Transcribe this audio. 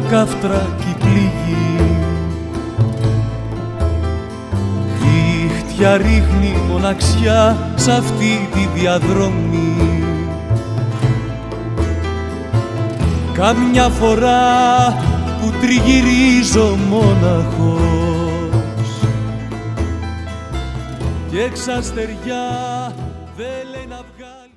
καύτρα κι πληγή. Δίχτυα ρίχνει μοναξιά σ' αυτή τη διαδρομή. Κάμια φορά που τριγυρίζω μόναχος και εξ αστεριά δε λέει να βγάλει.